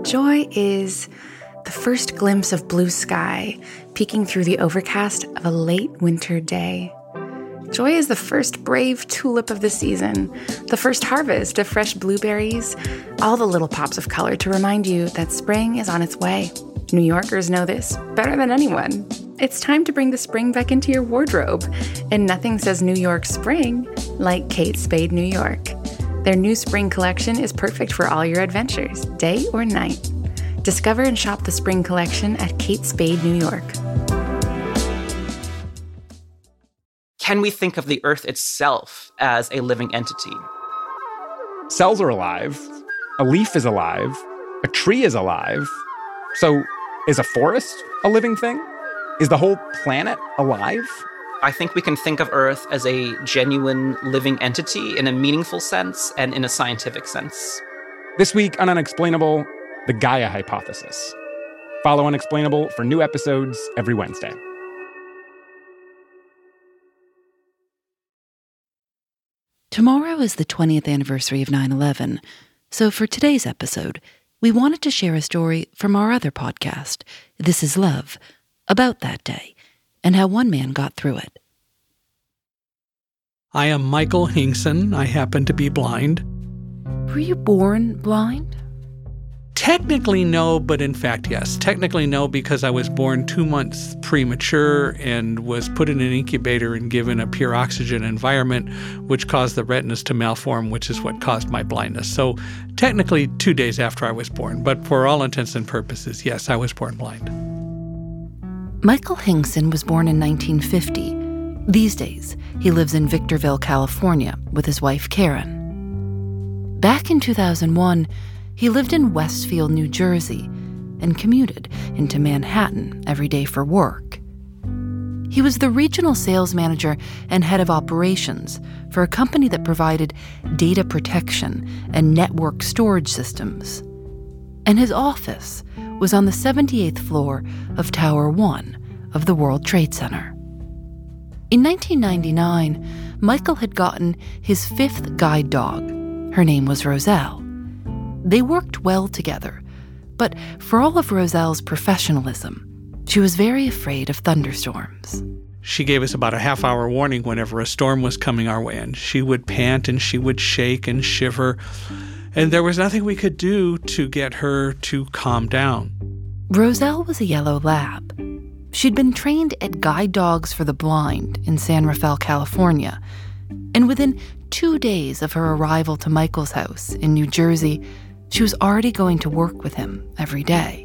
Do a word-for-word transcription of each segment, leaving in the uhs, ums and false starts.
Joy is the first glimpse of blue sky peeking through the overcast of a late winter day. Joy is the first brave tulip of the season, the first harvest of fresh blueberries, all the little pops of color to remind you that spring is on its way. New Yorkers know this better than anyone. It's time to bring the spring back into your wardrobe, and nothing says New York spring like Kate Spade New York. Their new spring collection is perfect for all your adventures, day or night. Discover and shop the spring collection at Kate Spade New York. Can we think of the Earth itself as a living entity? Cells are alive. A leaf is alive. A tree is alive. So is a forest a living thing? Is the whole planet alive? I think we can think of Earth as a genuine living entity in a meaningful sense and in a scientific sense. This week on Unexplainable, the Gaia hypothesis. Follow Unexplainable for new episodes every Wednesday. Tomorrow is the twentieth anniversary of nine eleven, so for today's episode, we wanted to share a story from our other podcast, This Is Love, about that day and how one man got through it. I am Michael Hingson. I happen to be blind. Were you born blind? Technically, no, but in fact, yes. Technically, no, because I was born two months premature and was put in an incubator and given a pure oxygen environment, which caused the retinas to malform, which is what caused my blindness. So technically, two days after I was born, but for all intents and purposes, yes, I was born blind. Michael Hingson was born in nineteen fifty. These days, he lives in Victorville, California, with his wife, Karen. Back in two thousand one, he lived in Westfield, New Jersey, and commuted into Manhattan every day for work. He was the regional sales manager and head of operations for a company that provided data protection and network storage systems. And his office was on the seventy-eighth floor of Tower One of the World Trade Center. In nineteen ninety-nine, Michael had gotten his fifth guide dog. Her name was Roselle. They worked well together, but for all of Roselle's professionalism, she was very afraid of thunderstorms. She gave us about a half-hour warning whenever a storm was coming our way, and she would pant and she would shake and shiver, and there was nothing we could do to get her to calm down. Roselle was a yellow lab. She'd been trained at Guide Dogs for the Blind in San Rafael, California, and within two days of her arrival to Michael's house in New Jersey, she was already going to work with him every day.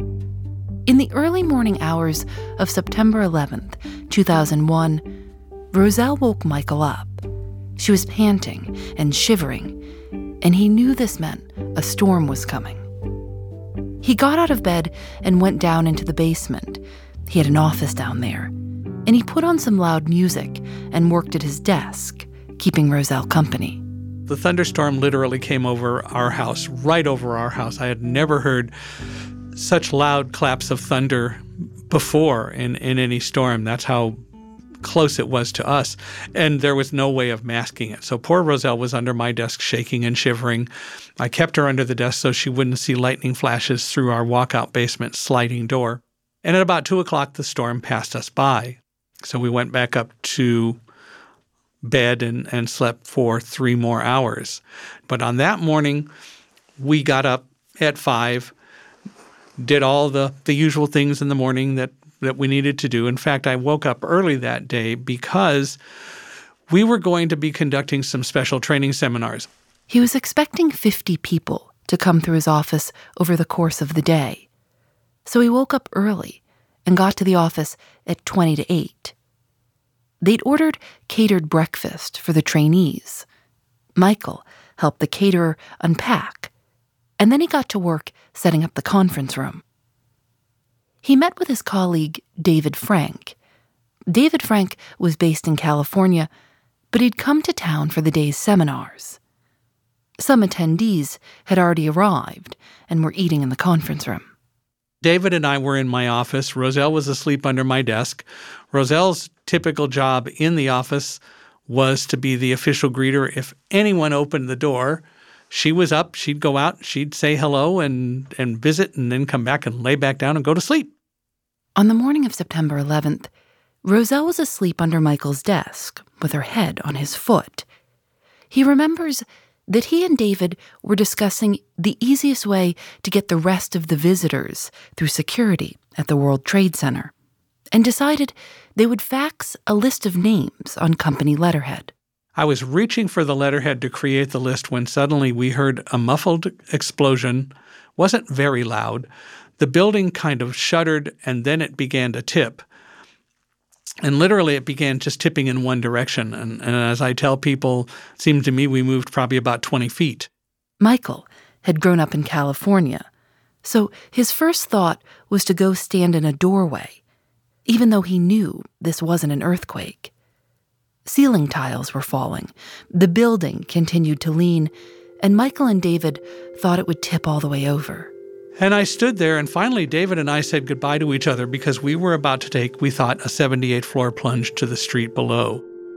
In the early morning hours of September eleventh, two thousand one, Roselle woke Michael up. She was panting and shivering, and he knew this meant a storm was coming. He got out of bed and went down into the basement. He had an office down there, and he put on some loud music and worked at his desk, keeping Roselle company. The thunderstorm literally came over our house, right over our house. I had never heard such loud claps of thunder before in, in any storm. That's how close it was to us. And there was no way of masking it. So poor Roselle was under my desk shaking and shivering. I kept her under the desk so she wouldn't see lightning flashes through our walkout basement sliding door. And at about two o'clock, the storm passed us by. So we went back up to bed and, and slept for three more hours. But on that morning, we got up at five, did all the, the usual things in the morning that, that we needed to do. In fact, I woke up early that day because we were going to be conducting some special training seminars. He was expecting fifty people to come through his office over the course of the day. So he woke up early and got to the office at twenty to eight. They'd ordered catered breakfast for the trainees. Michael helped the caterer unpack, and then he got to work setting up the conference room. He met with his colleague, David Frank. David Frank was based in California, but he'd come to town for the day's seminars. Some attendees had already arrived and were eating in the conference room. David and I were in my office. Roselle was asleep under my desk. Roselle's typical job in the office was to be the official greeter. If anyone opened the door, she was up, she'd go out, she'd say hello and, and visit, and then come back and lay back down and go to sleep. On the morning of September eleventh, Roselle was asleep under Michael's desk with her head on his foot. He remembers that he and David were discussing the easiest way to get the rest of the visitors through security at the World Trade Center, and decided they would fax a list of names on company letterhead. I was reaching for the letterhead to create the list when suddenly we heard a muffled explosion. Wasn't very loud. The building kind of shuddered, and then it began to tip. And literally it began just tipping in one direction. And, and as I tell people, it seemed to me we moved probably about twenty feet. Michael had grown up in California, so his first thought was to go stand in a doorway, even though he knew this wasn't an earthquake. Ceiling tiles were falling, the building continued to lean, and Michael and David thought it would tip all the way over. And I stood there, and finally David and I said goodbye to each other because we were about to take, we thought, a seventy-eighth floor plunge to the street below.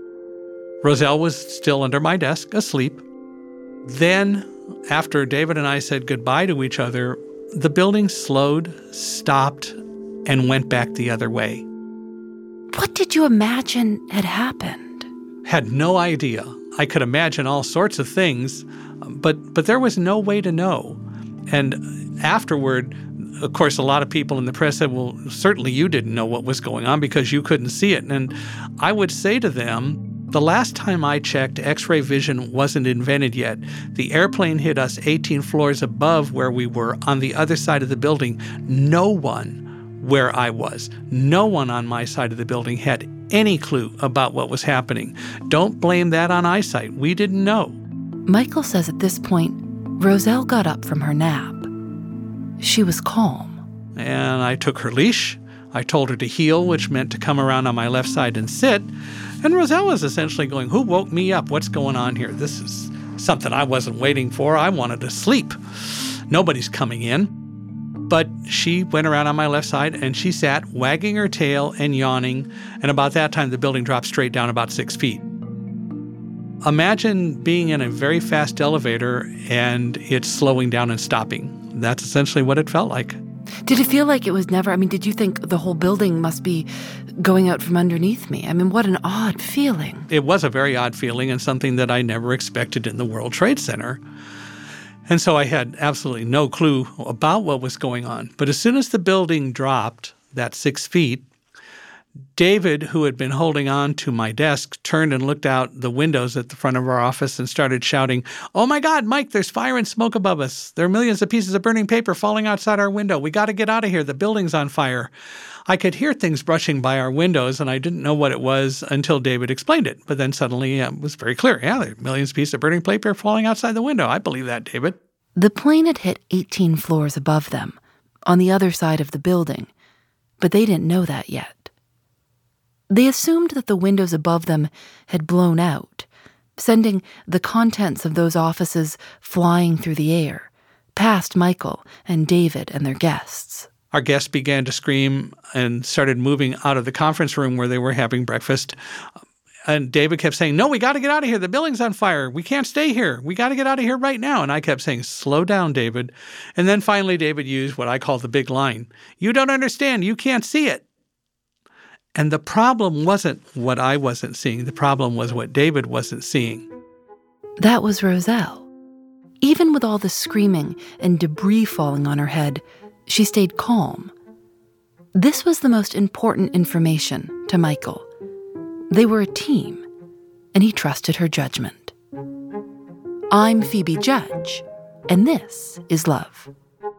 Roselle was still under my desk, asleep. Then, after David and I said goodbye to each other, the building slowed, stopped, and went back the other way. What did you imagine had happened? Had no idea. I could imagine all sorts of things, but but there was no way to know. And afterward, of course, a lot of people in the press said, well, certainly you didn't know what was going on because you couldn't see it. And I would say to them, the last time I checked, X-ray vision wasn't invented yet. The airplane hit us eighteen floors above where we were on the other side of the building. No one where I was, no one on my side of the building had any clue about what was happening. Don't blame that on eyesight. We didn't know. Michael says at this point, Roselle got up from her nap. She was calm. And I took her leash. I told her to heel, which meant to come around on my left side and sit. And Roselle was essentially going, who woke me up? What's going on here? This is something I wasn't waiting for. I wanted to sleep. Nobody's coming in. But she went around on my left side, and she sat, wagging her tail and yawning, and about that time, the building dropped straight down about six feet. Imagine being in a very fast elevator, and it's slowing down and stopping. That's essentially what it felt like. Did it feel like it was never, I mean, did you think the whole building must be going out from underneath me? I mean, what an odd feeling. It was a very odd feeling and something that I never expected in the World Trade Center. And so I had absolutely no clue about what was going on. But as soon as the building dropped that six feet, David, who had been holding on to my desk, turned and looked out the windows at the front of our office and started shouting, "Oh my God, Mike, there's fire and smoke above us. There are millions of pieces of burning paper falling outside our window. We got to get out of here. The building's on fire." I could hear things brushing by our windows, and I didn't know what it was until David explained it. But then suddenly it was very clear. Yeah, there are millions of pieces of burning paper falling outside the window. I believe that, David. The plane had hit eighteen floors above them, on the other side of the building, but they didn't know that yet. They assumed that the windows above them had blown out, sending the contents of those offices flying through the air, past Michael and David and their guests. Our guests began to scream and started moving out of the conference room where they were having breakfast. And David kept saying, "No, we got to get out of here. The building's on fire. We can't stay here. We got to get out of here right now." And I kept saying, "Slow down, David." And then finally David used what I call the big line. "You don't understand. You can't see it." And the problem wasn't what I wasn't seeing. The problem was what David wasn't seeing. That was Roselle. Even with all the screaming and debris falling on her head, she stayed calm. This was the most important information to Michael. They were a team, and he trusted her judgment. I'm Phoebe Judge, and this is Love.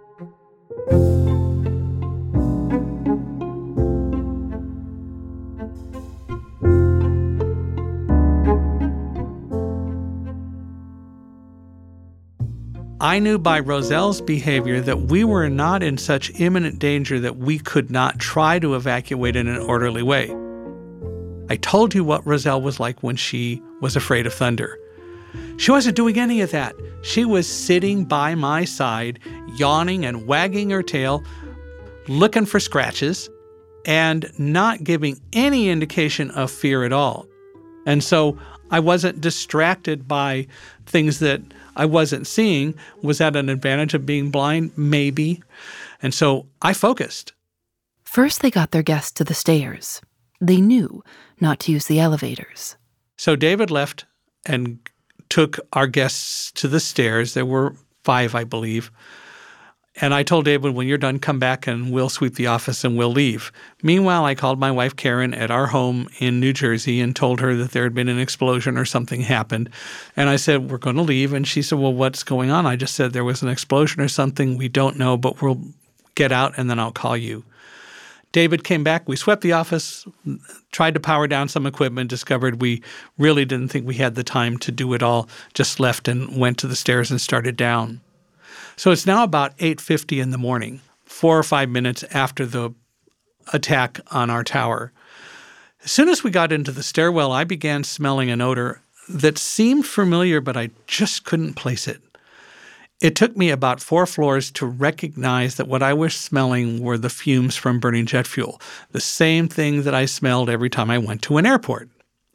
I knew by Roselle's behavior that we were not in such imminent danger that we could not try to evacuate in an orderly way. I told you what Roselle was like when she was afraid of thunder. She wasn't doing any of that. She was sitting by my side, yawning and wagging her tail, looking for scratches, and not giving any indication of fear at all. And so I wasn't distracted by things that I wasn't seeing. Was that an advantage of being blind? Maybe. And so I focused. First, they got their guests to the stairs. They knew not to use the elevators. So David left and took our guests to the stairs. There were five, I believe. And I told David, when you're done, come back and we'll sweep the office and we'll leave. Meanwhile, I called my wife, Karen, at our home in New Jersey and told her that there had been an explosion or something happened. And I said, we're going to leave. And she said, well, what's going on? I just said there was an explosion or something. We don't know, but we'll get out and then I'll call you. David came back. We swept the office, tried to power down some equipment, discovered we really didn't think we had the time to do it all, just left and went to the stairs and started down. So it's now about eight fifty in the morning, four or five minutes after the attack on our tower. As soon as we got into the stairwell, I began smelling an odor that seemed familiar, but I just couldn't place it. It took me about four floors to recognize that what I was smelling were the fumes from burning jet fuel, the same thing that I smelled every time I went to an airport.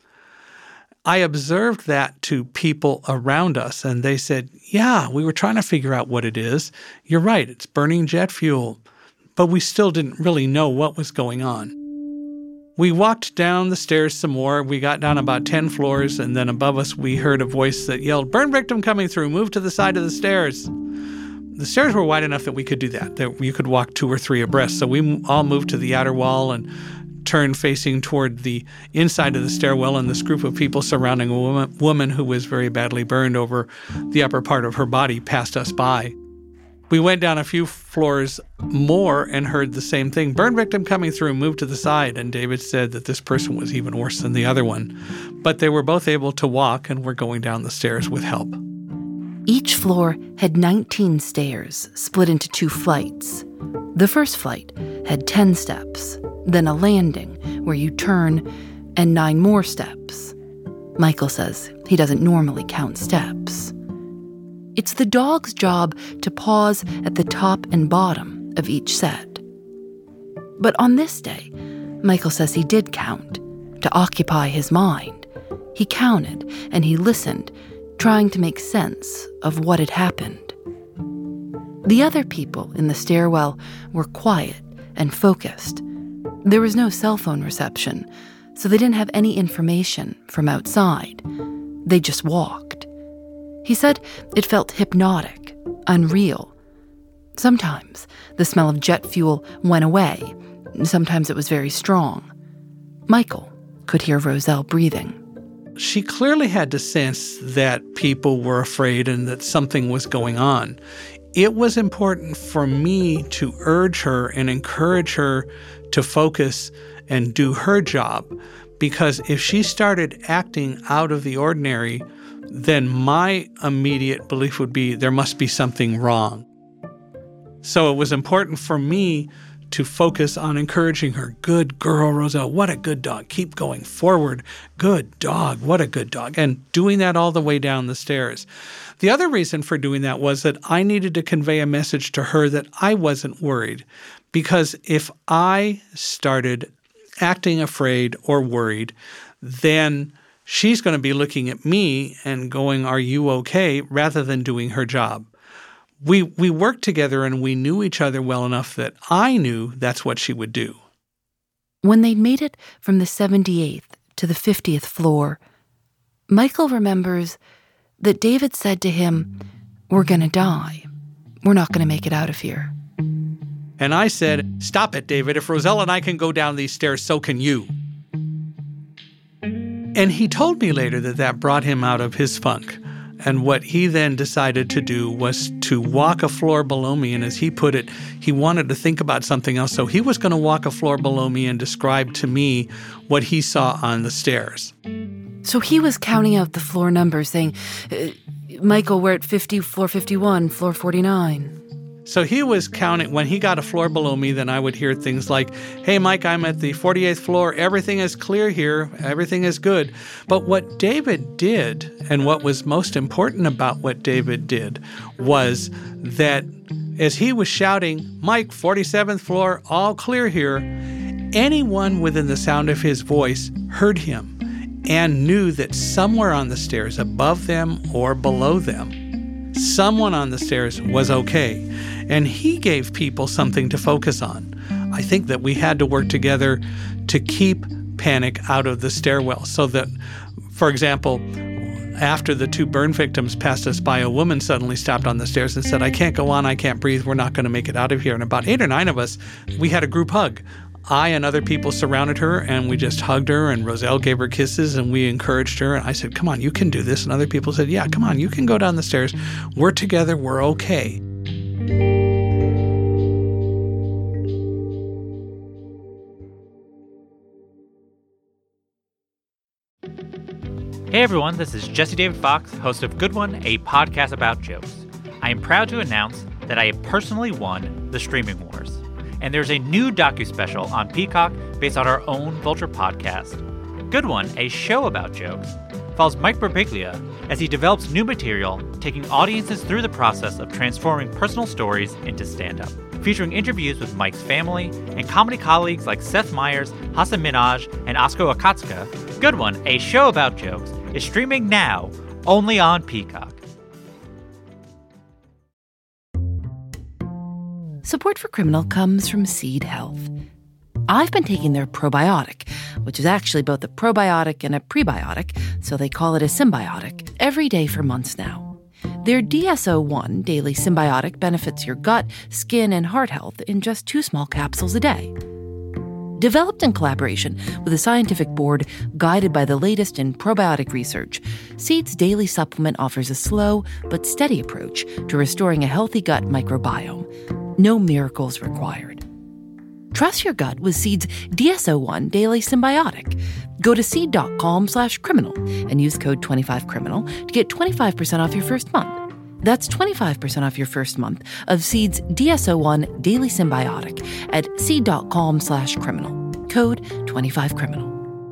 I observed that to people around us, and they said, yeah, we were trying to figure out what it is. You're right, it's burning jet fuel. But we still didn't really know what was going on. We walked down the stairs some more. We got down about ten floors, and then above us we heard a voice that yelled, burn victim coming through, move to the side of the stairs. The stairs were wide enough that we could do that, that you could walk two or three abreast. So we all moved to the outer wall and turned facing toward the inside of the stairwell, and this group of people surrounding a woman, woman who was very badly burned over the upper part of her body passed us by. We went down a few floors more and heard the same thing. Burn victim coming through, move to the side. And David said that this person was even worse than the other one. But they were both able to walk and were going down the stairs with help. Each floor had nineteen stairs split into two flights. The first flight had ten steps, then a landing where you turn, and nine more steps. Michael says he doesn't normally count steps. It's the dog's job to pause at the top and bottom of each set. But on this day, Michael says he did count, to occupy his mind. He counted and he listened, trying to make sense of what had happened. The other people in the stairwell were quiet and focused. There was no cell phone reception, so they didn't have any information from outside. They just walked. He said it felt hypnotic, unreal. Sometimes the smell of jet fuel went away. Sometimes it was very strong. Michael could hear Roselle breathing. She clearly had to sense that people were afraid and that something was going on. It was important for me to urge her and encourage her to focus and do her job, because if she started acting out of the ordinary, then my immediate belief would be there must be something wrong. So it was important for me to focus on encouraging her. Good girl, Roselle. What a good dog. Keep going forward. Good dog. What a good dog. And doing that all the way down the stairs. The other reason for doing that was that I needed to convey a message to her that I wasn't worried. Because if I started acting afraid or worried, then she's going to be looking at me and going, are you okay, rather than doing her job. We we worked together and we knew each other well enough that I knew that's what she would do. When they'd made it from the seventy-eighth to the fiftieth floor, Michael remembers that David said to him, we're going to die. We're not going to make it out of here. And I said, stop it, David. If Roselle and I can go down these stairs, so can you. And he told me later that that brought him out of his funk. And what he then decided to do was to walk a floor below me. And as he put it, he wanted to think about something else. So he was going to walk a floor below me and describe to me what he saw on the stairs. So he was counting out the floor numbers, saying, Michael, we're at fifty, floor fifty-one, floor forty-nine. So he was counting. When he got a floor below me, then I would hear things like, hey, Mike, I'm at the forty-eighth floor. Everything is clear here. Everything is good. But what David did, and what was most important about what David did, was that as he was shouting, Mike, forty-seventh floor, all clear here, anyone within the sound of his voice heard him. and knew that somewhere on the stairs, above them or below them, someone on the stairs was okay. And he gave people something to focus on. I think that we had to work together to keep panic out of the stairwell so that, for example, after the two burn victims passed us by, a woman suddenly stopped on the stairs and said, "I can't go on, I can't breathe, we're not going to make it out of here." And about eight or nine of us, we had a group hug. I and other people surrounded her, and we just hugged her, and Roselle gave her kisses, and we encouraged her. And I said, "Come on, you can do this." And other people said, "Yeah, come on, you can go down the stairs. We're together, we're okay." Hey everyone, this is Jesse David Fox, host of Good One, a podcast about jokes. I am proud to announce that I have personally won the Streaming Wars. And there's a new docuspecial on Peacock based on our own Vulture podcast. Good One, a show about jokes, follows Mike Birbiglia as he develops new material, taking audiences through the process of transforming personal stories into stand-up. Featuring interviews with Mike's family and comedy colleagues like Seth Meyers, Hasan Minhaj, and Asko Akatsuka, Good One, a show about jokes, is streaming now only on Peacock. Support for Criminal comes from Seed Health. I've been taking their probiotic, which is actually both a probiotic and a prebiotic, so they call it a symbiotic, every day for months now. Their D S O one Daily Symbiotic benefits your gut, skin, and heart health in just two small capsules a day. Developed in collaboration with a scientific board guided by the latest in probiotic research, Seed's daily supplement offers a slow but steady approach to restoring a healthy gut microbiome. No miracles required. Trust your gut with Seed's D S O one Daily Symbiotic. Go to seed.com slash criminal and use code twenty-five criminal to get twenty-five percent off your first month. That's twenty-five percent off your first month of Seed's D S O one Daily Symbiotic at seed.com slash criminal. Code twenty-five criminal.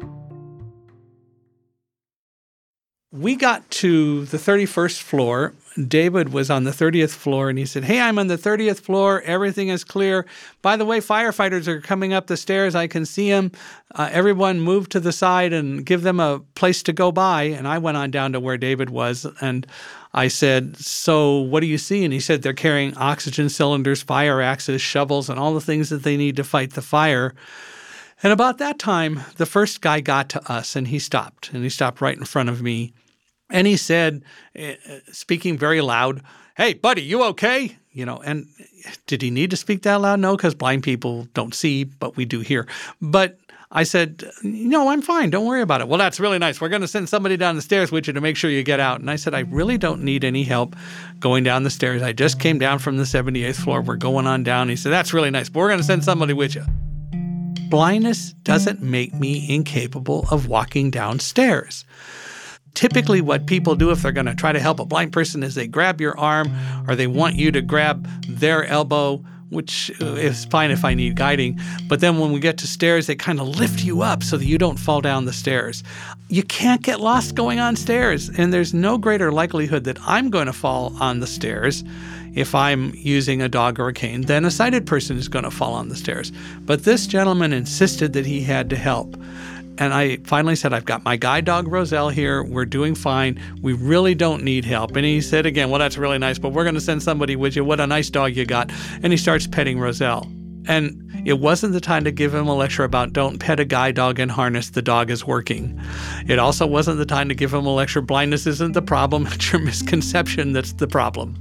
We got to the thirty-first floor. David was on the thirtieth floor, and he said, "Hey, I'm on the thirtieth floor. Everything is clear. By the way, firefighters are coming up the stairs. I can see them. Uh, everyone move to the side and give them a place to go by." And I went on down to where David was, and I said, "So what do you see?" And he said, "They're carrying oxygen cylinders, fire axes, shovels, and all the things that they need to fight the fire." And about that time, the first guy got to us, and he stopped, and he stopped right in front of me. And he said, uh, speaking very loud, "Hey, buddy, you okay?" You know, and did he need to speak that loud? No, because blind people don't see, but we do hear. But I said, "No, I'm fine. Don't worry about it." "Well, that's really nice. We're going to send somebody down the stairs with you to make sure you get out." And I said, "I really don't need any help going down the stairs. I just came down from the seventy-eighth floor. We're going on down." He said, "That's really nice, but we're going to send somebody with you." Blindness doesn't make me incapable of walking downstairs. Typically what people do if they're going to try to help a blind person is they grab your arm or they want you to grab their elbow, which is fine if I need guiding. But then when we get to stairs, they kind of lift you up so that you don't fall down the stairs. You can't get lost going on stairs, and there's no greater likelihood that I'm going to fall on the stairs if I'm using a dog or a cane than a sighted person is going to fall on the stairs. But this gentleman insisted that he had to help. And I finally said, "I've got my guide dog, Roselle, here. We're doing fine. We really don't need help." And he said again, "Well, that's really nice, but we're going to send somebody with you. What a nice dog you got." And he starts petting Roselle. And it wasn't the time to give him a lecture about don't pet a guide dog in harness, the dog is working. It also wasn't the time to give him a lecture, blindness isn't the problem, it's your misconception that's the problem.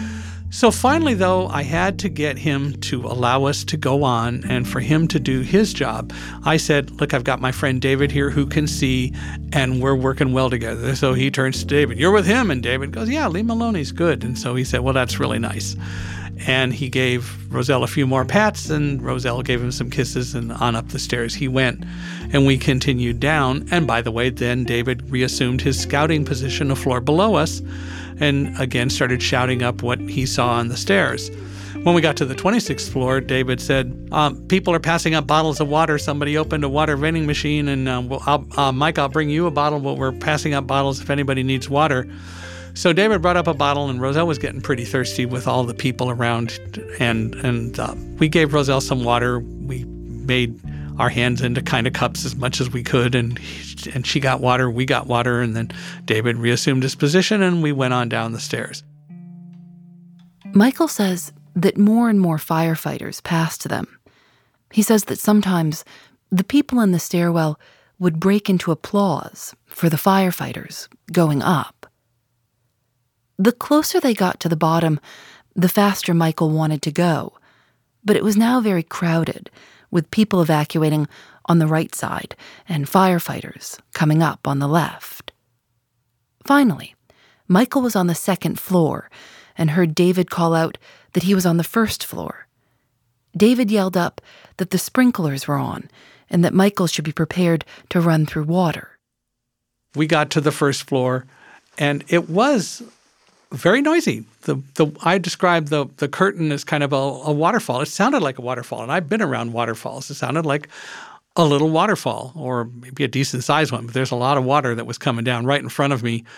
So finally, though, I had to get him to allow us to go on and for him to do his job. I said, "Look, I've got my friend David here who can see, and we're working well together." So he turns to David, "You're with him?" And David goes, "Yeah, leave him alone. He's good." And so he said, "Well, that's really nice." And he gave Roselle a few more pats, and Roselle gave him some kisses, and on up the stairs he went. And we continued down. And by the way, then David reassumed his scouting position a floor below us, and again started shouting up what he saw on the stairs. When we got to the twenty-sixth floor, David said, um, "People are passing up bottles of water. Somebody opened a water vending machine, and uh, well, I'll, uh, Mike, I'll bring you a bottle, but we're passing up bottles if anybody needs water." So David brought up a bottle, and Roselle was getting pretty thirsty with all the people around, and and uh, we gave Roselle some water. We made our hands into kind of cups as much as we could, and and she got water, we got water, and then David reassumed his position, and we went on down the stairs. Michael says that more and more firefighters passed them. He says that sometimes the people in the stairwell would break into applause for the firefighters going up. The closer they got to the bottom, the faster Michael wanted to go, but it was now very crowded, with people evacuating on the right side and firefighters coming up on the left. Finally, Michael was on the second floor and heard David call out that he was on the first floor. David yelled up that the sprinklers were on and that Michael should be prepared to run through water. We got to the first floor, and it was very noisy. The the I described the the curtain as kind of a, a waterfall. It sounded like a waterfall, and I've been around waterfalls. It sounded like a little waterfall, or maybe a decent-sized one, but there's a lot of water that was coming down right in front of me.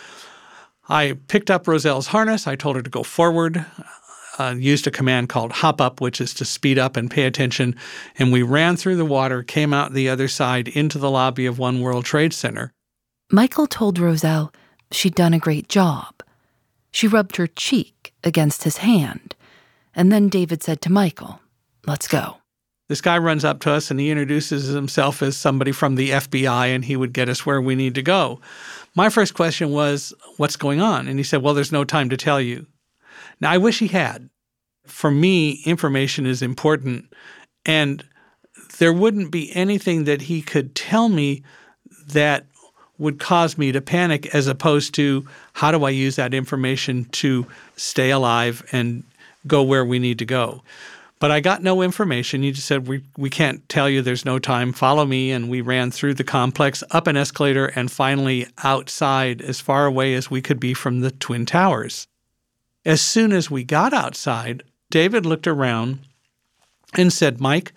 I picked up Roselle's harness. I told her to go forward, uh, used a command called hop up, which is to speed up and pay attention, and we ran through the water, came out the other side into the lobby of One World Trade Center. Michael told Roselle she'd done a great job. She rubbed her cheek against his hand, and then David said to Michael, "Let's go." This guy runs up to us, and he introduces himself as somebody from the F B I, and he would get us where we need to go. My first question was, what's going on? And he said, well, there's no time to tell you. Now, I wish he had. For me, information is important, and there wouldn't be anything that he could tell me that would cause me to panic, as opposed to how do I use that information to stay alive and go where we need to go. But I got no information. He just said, we we can't tell you, there's no time, follow me. And we ran through the complex, up an escalator, and finally outside, as far away as we could be from the Twin Towers. As soon as we got outside, David looked around and said, Mike,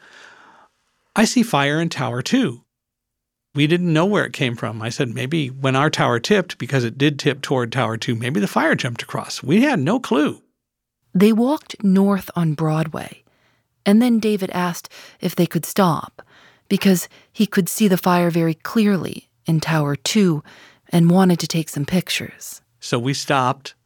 I see fire in Tower two. We didn't know where it came from. I said, maybe when our tower tipped, because it did tip toward Tower two, maybe the fire jumped across. We had no clue. They walked north on Broadway, and then David asked if they could stop, because he could see the fire very clearly in Tower two and wanted to take some pictures. So we stopped.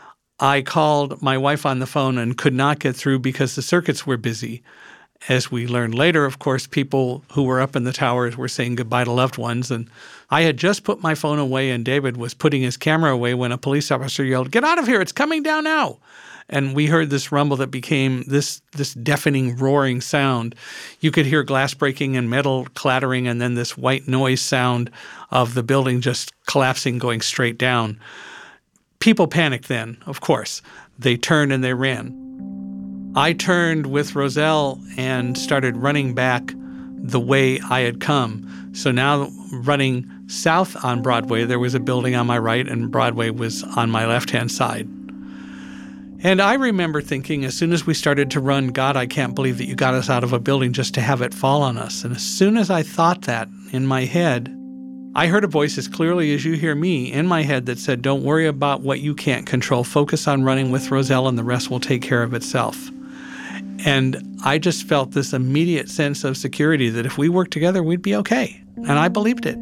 I called my wife on the phone and could not get through because the circuits were busy. As we learned later, of course, people who were up in the towers were saying goodbye to loved ones. And I had just put my phone away, and David was putting his camera away when a police officer yelled, "Get out of here, it's coming down now." And we heard this rumble that became this this deafening, roaring sound. You could hear glass breaking and metal clattering, and then this white noise sound of the building just collapsing, going straight down. People panicked then, of course. They turned and they ran. I turned with Roselle and started running back the way I had come. So now running south on Broadway, there was a building on my right, and Broadway was on my left-hand side. And I remember thinking, as soon as we started to run, God, I can't believe that you got us out of a building just to have it fall on us. And as soon as I thought that in my head, I heard a voice as clearly as you hear me in my head that said, don't worry about what you can't control. Focus on running with Roselle, and the rest will take care of itself. And I just felt this immediate sense of security that if we worked together, we'd be okay. And I believed it.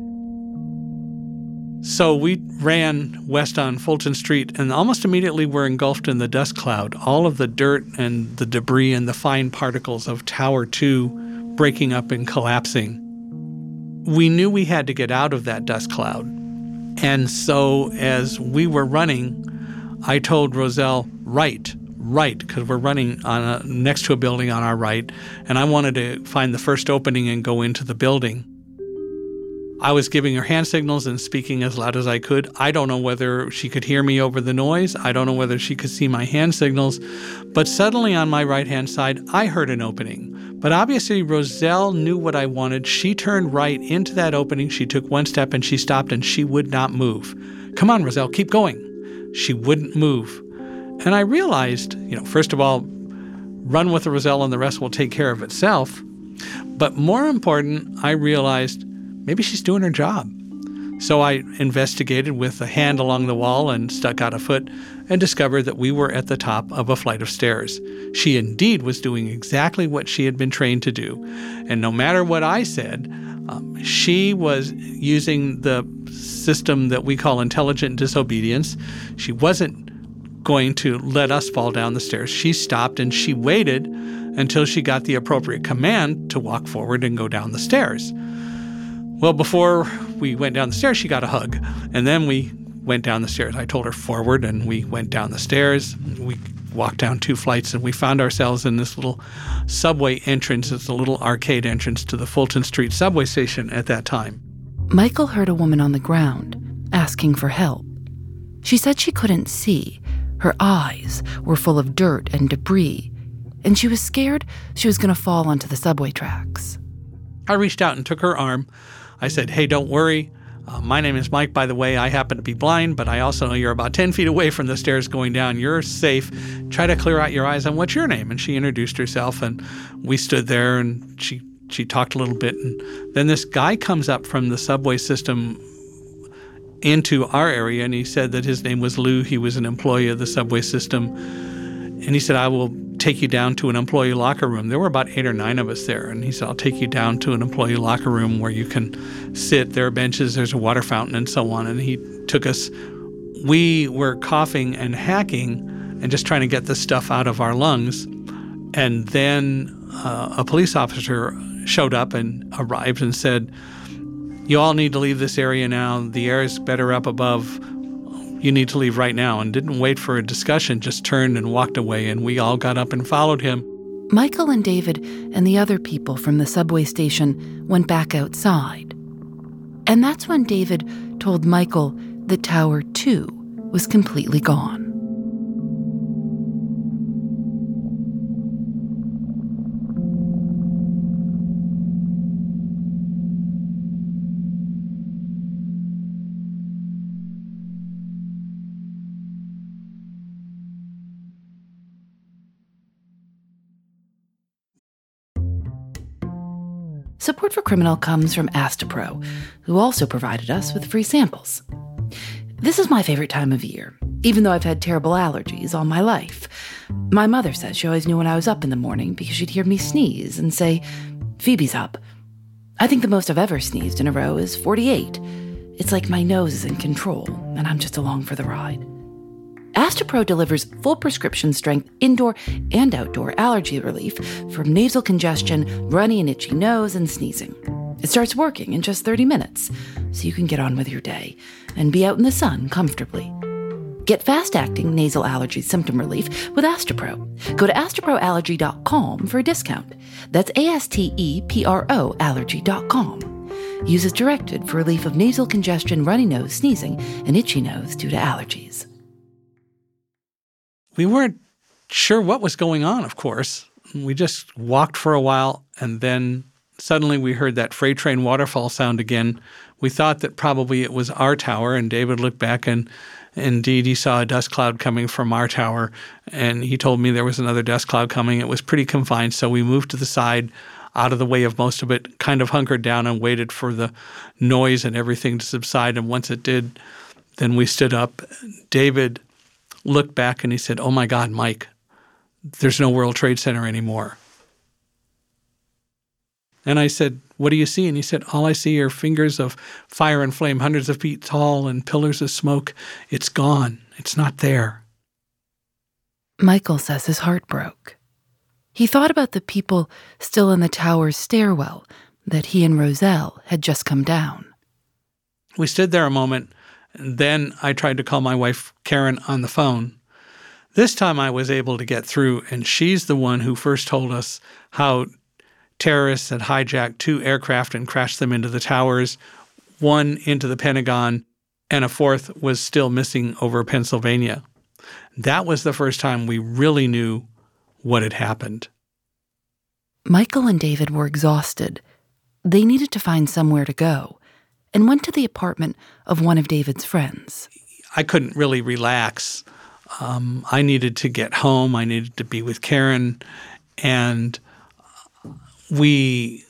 So we ran west on Fulton Street, and almost immediately were engulfed in the dust cloud. All of the dirt and the debris and the fine particles of Tower two breaking up and collapsing. We knew we had to get out of that dust cloud. And so as we were running, I told Roselle, right, right, because we're running on a, next to a building on our right, and I wanted to find the first opening and go into the building. I was giving her hand signals and speaking as loud as I could. I don't know whether she could hear me over the noise. I don't know whether she could see my hand signals. But suddenly on my right-hand side, I heard an opening. But obviously Roselle knew what I wanted. She turned right into that opening. She took one step and she stopped, and she would not move. Come on, Roselle, keep going. She wouldn't move. And I realized, you know, first of all, run with Roselle and the rest will take care of itself. But more important, I realized maybe she's doing her job. So I investigated with a hand along the wall and stuck out a foot and discovered that we were at the top of a flight of stairs. She indeed was doing exactly what she had been trained to do. And no matter what I said, um, she was using the system that we call intelligent disobedience. She wasn't going to let us fall down the stairs. She stopped and she waited until she got the appropriate command to walk forward and go down the stairs. Well, before we went down the stairs, she got a hug. And then we went down the stairs. I told her forward, and we went down the stairs. We walked down two flights, and we found ourselves in this little subway entrance. It's a little arcade entrance to the Fulton Street subway station at that time. Michael heard a woman on the ground asking for help. She said she couldn't see. Her eyes were full of dirt and debris, and she was scared she was going to fall onto the subway tracks. I reached out and took her arm. I said, "Hey, don't worry. Uh, my name is Mike, by the way. I happen to be blind, but I also know you're about ten feet away from the stairs going down. You're safe. Try to clear out your eyes. And what's your name?" And she introduced herself, and we stood there, and she, she talked a little bit. And then this guy comes up from the subway system into our area, and he said that his name was Lou. He was an employee of the subway system. And he said, "I will take you down to an employee locker room." There were about eight or nine of us there. And he said, "I'll take you down to an employee locker room where you can sit. There are benches, there's a water fountain, and so on." And he took us. We were coughing and hacking and just trying to get the stuff out of our lungs. And then uh, a police officer showed up and arrived and said, "You all need to leave this area now. The air is better up above. You need to leave right now," and didn't wait for a discussion, just turned and walked away, and we all got up and followed him. Michael and David and the other people from the subway station went back outside. And that's when David told Michael that Tower two was completely gone. Support for Criminal comes from Astepro, who also provided us with free samples. This is my favorite time of year, even though I've had terrible allergies all my life. My mother says she always knew when I was up in the morning because she'd hear me sneeze and say, "Phoebe's up." I think the most I've ever sneezed in a row is forty-eight. It's like my nose is in control, and I'm just along for the ride. Astepro delivers full prescription-strength indoor and outdoor allergy relief from nasal congestion, runny and itchy nose, and sneezing. It starts working in just thirty minutes, so you can get on with your day and be out in the sun comfortably. Get fast-acting nasal allergy symptom relief with Astepro. Go to astepro allergy dot com for a discount. That's A S T E P R O allergy dot com. Use as directed for relief of nasal congestion, runny nose, sneezing, and itchy nose due to allergies. We weren't sure what was going on, of course. We just walked for a while, and then suddenly we heard that freight train waterfall sound again. We thought that probably it was our tower, and David looked back, and indeed he saw a dust cloud coming from our tower, and he told me there was another dust cloud coming. It was pretty confined, so we moved to the side, out of the way of most of it, kind of hunkered down and waited for the noise and everything to subside, and once it did, then we stood up. David looked back and he said, "Oh my God, Mike, there's no World Trade Center anymore." And I said, "What do you see?" And he said, "All I see are fingers of fire and flame, hundreds of feet tall and pillars of smoke. It's gone. It's not there." Michael says his heart broke. He thought about the people still in the tower's stairwell that he and Roselle had just come down. We stood there a moment, and then I tried to call my wife, Karen, on the phone. This time I was able to get through, and she's the one who first told us how terrorists had hijacked two aircraft and crashed them into the towers, one into the Pentagon, and a fourth was still missing over Pennsylvania. That was the first time we really knew what had happened. Michael and David were exhausted. They needed to find somewhere to go and went to the apartment of one of David's friends. I couldn't really relax. Um, I needed to get home. I needed to be with Karen. And we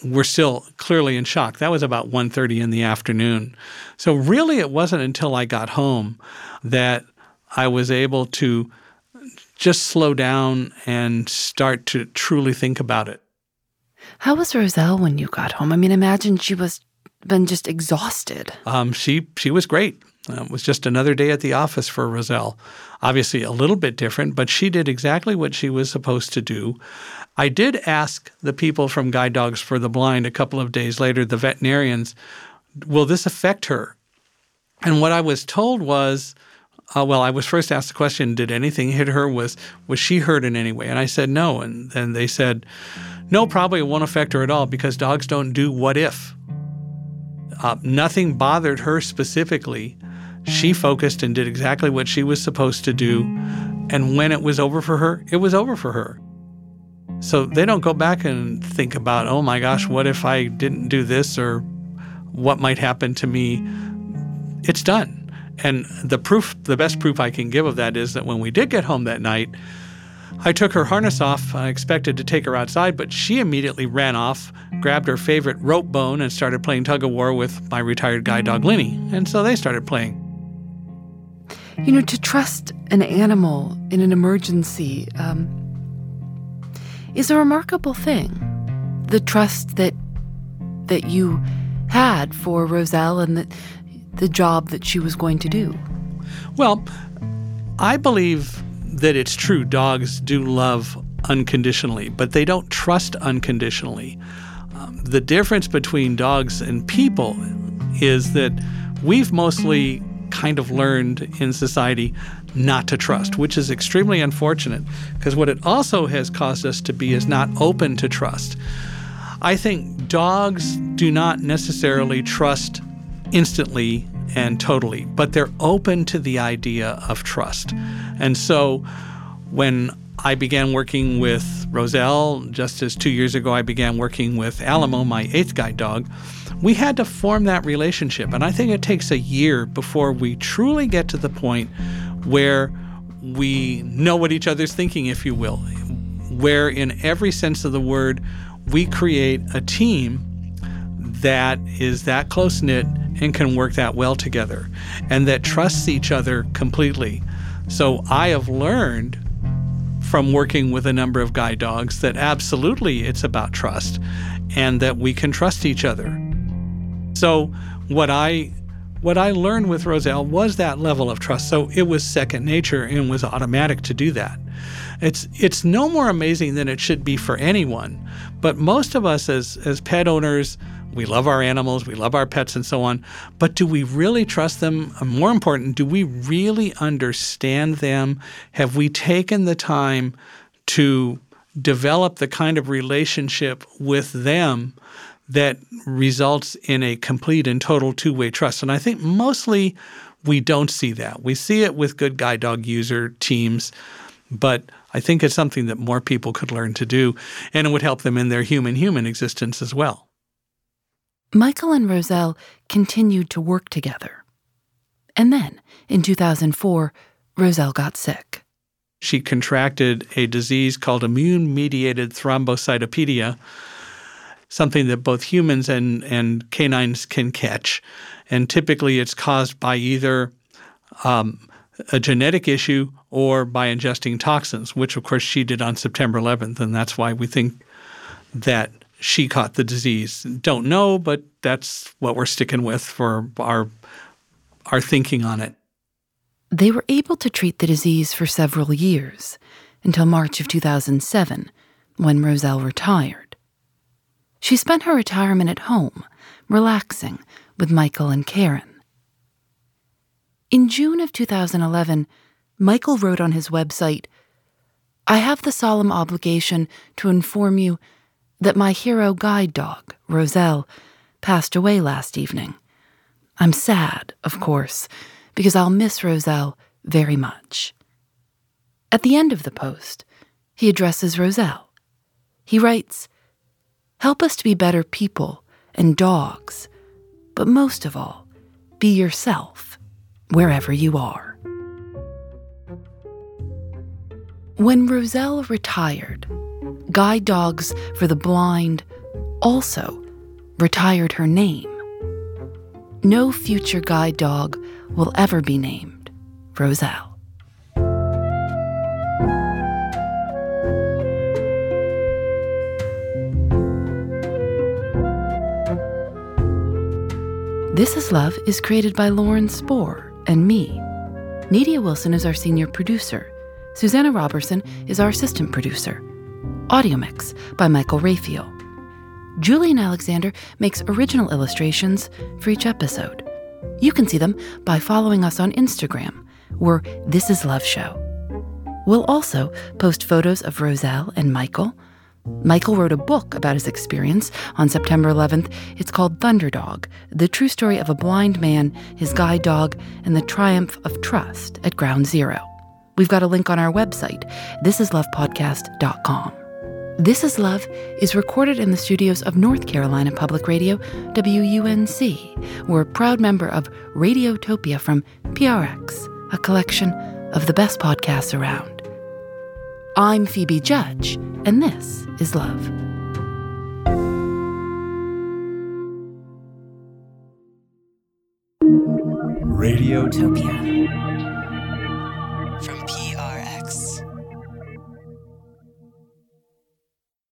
were still clearly in shock. That was about one thirty in the afternoon. So really it wasn't until I got home that I was able to just slow down and start to truly think about it. How was Roselle when you got home? I mean, imagine she was been just exhausted. Um, she she was great. Uh, it was just another day at the office for Roselle. Obviously a little bit different, but she did exactly what she was supposed to do. I did ask the people from Guide Dogs for the Blind a couple of days later, the veterinarians, will this affect her? And what I was told was, uh, well, I was first asked the question, did anything hit her? Was was she hurt in any way? And I said no. And then they said, no, probably it won't affect her at all because dogs don't do what if. Uh, nothing bothered her specifically. She focused and did exactly what she was supposed to do. And when it was over for her, it was over for her. So they don't go back and think about, oh my gosh, what if I didn't do this or what might happen to me? It's done. And the proof, the best proof I can give of that is that when we did get home that night, I took her harness off. I expected to take her outside, but she immediately ran off, grabbed her favorite rope bone, and started playing tug-of-war with my retired guide dog, Linny. And so they started playing. You know, to trust an animal in an emergency um, is a remarkable thing. The trust that that you had for Roselle and the, the job that she was going to do. Well, I believe that it's true. Dogs do love unconditionally, but they don't trust unconditionally. Um, the difference between dogs and people is that we've mostly kind of learned in society not to trust, which is extremely unfortunate because what it also has caused us to be is not open to trust. I think dogs do not necessarily trust instantly and totally, but they're open to the idea of trust. And so when I began working with Roselle, just as two years ago I began working with Alamo, my eighth guide dog, we had to form that relationship. And I think it takes a year before we truly get to the point where we know what each other's thinking, if you will, where in every sense of the word, we create a team that is that close-knit and can work that well together and that trusts each other completely. So I have learned from working with a number of guide dogs that absolutely it's about trust and that we can trust each other. So what I what I learned with Roselle was that level of trust. So it was second nature and was automatic to do that. It's it's no more amazing than it should be for anyone. But most of us as as pet owners, we love our animals, we love our pets and so on, but do we really trust them? More important, do we really understand them? Have we taken the time to develop the kind of relationship with them that results in a complete and total two-way trust? And I think mostly we don't see that. We see it with good guide dog user teams, but I think it's something that more people could learn to do, and it would help them in their human-human existence as well. Michael and Roselle continued to work together. And then, in two thousand four, Roselle got sick. She contracted a disease called immune-mediated thrombocytopenia, something that both humans and, and canines can catch. And typically it's caused by either um, a genetic issue or by ingesting toxins, which of course she did on September eleventh, and that's why we think that she caught the disease. Don't know, but that's what we're sticking with for our our thinking on it. They were able to treat the disease for several years, until March of two thousand seven, when Roselle retired. She spent her retirement at home, relaxing with Michael and Karen. In June of two thousand eleven, Michael wrote on his website, "I have the solemn obligation to inform you that my hero guide dog, Roselle, passed away last evening. I'm sad, of course, because I'll miss Roselle very much." At the end of the post, he addresses Roselle. He writes, "Help us to be better people and dogs, but most of all, be yourself, wherever you are." When Roselle retired, Guide Dogs for the Blind also retired her name. No future guide dog will ever be named Roselle. This Is Love is created by Lauren Spohr and me. Nadia Wilson is our senior producer. Susanna Robertson is our assistant producer. Audio mix by Michael Raphael. Julian Alexander makes original illustrations for each episode. You can see them by following us on Instagram. We're This Is Love Show. We'll also post photos of Roselle and Michael. Michael wrote a book about his experience on September eleventh. It's called Thunderdog, the true story of a blind man, his guide dog, and the triumph of trust at Ground Zero. We've got a link on our website, this is love podcast dot com. This Is Love is recorded in the studios of North Carolina Public Radio, W U N C. We're a proud member of Radiotopia from P R X, a collection of the best podcasts around. I'm Phoebe Judge, and this is Love. Radiotopia.